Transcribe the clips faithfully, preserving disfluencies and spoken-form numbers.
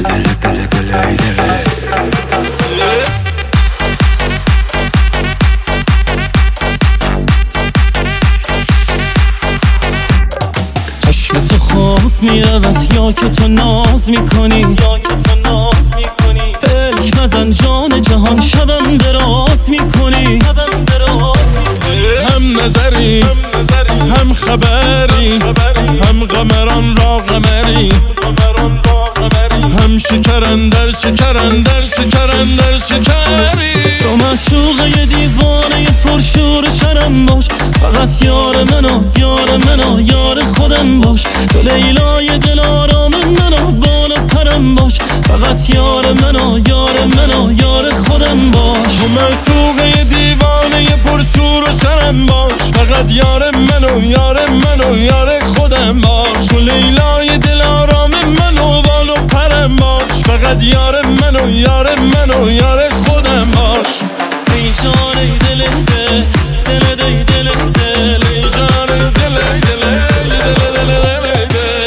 دل دل دل ای دل چشم تو خواب میرود یا که تو ناز میکنی، فکر نزن جان جهان شبم دراز میکنی. هم نظری هم خبری، هم قمران را قمری، هم شکرن در شکرن در شکرن در شکری. تو معشوقه یه دیوانه پرشور شرم باش، فقط یار منو یار منو یار خودم باش. تو لیلای دل آرام منو بال و پرم باش، فقط یار منو یار منو یار خودم باش. تو معشوقه یه دیوانه پرشور و شرم باش، فقط یار منو یار منو یار خودم باش. تو لیلای دل آرام منو بال و پرم باش، فقط یار منو یار منو یار خودم باش. ای جان ای دل دل دل دل دل دل ای جان دل دل دل دل دل دل.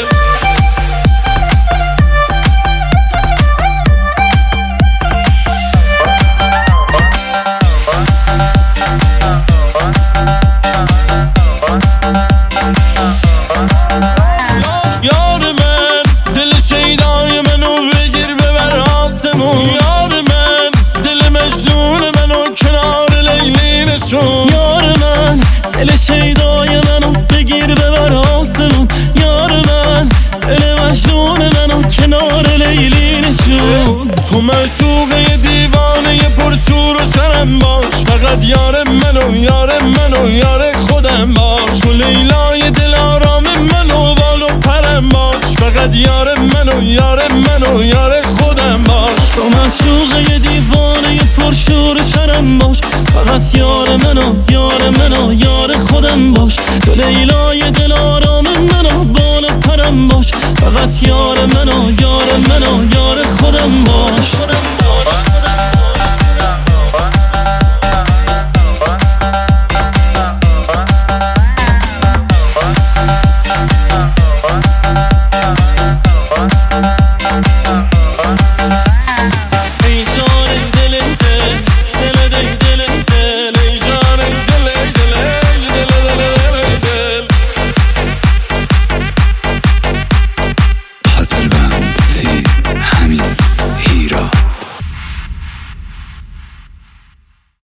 یار من دل شیدای منو بگیر ببر آسمون، یار من دل مجنون منو کنار لیلی نشون. یار من دل شیدای منو بگیر ببر آسمون، یار من دل مجنون منو کنار لیلی نشون. تو معشوقه دیوانه پرشور و شرم باش، فقط یار منو یار منو یار خودم باش. تو لیلای دل آرام منو بال و پرم باش، فقط یار منو یار منو یار خودم باش. تو معشوقه دیوانه پرشور شرم باش، فقط یار منو یار منو یار خودم باش. تو لیلای دل آرام منو بال و پرم باش، فقط یار منو یار منو یار خودم باش.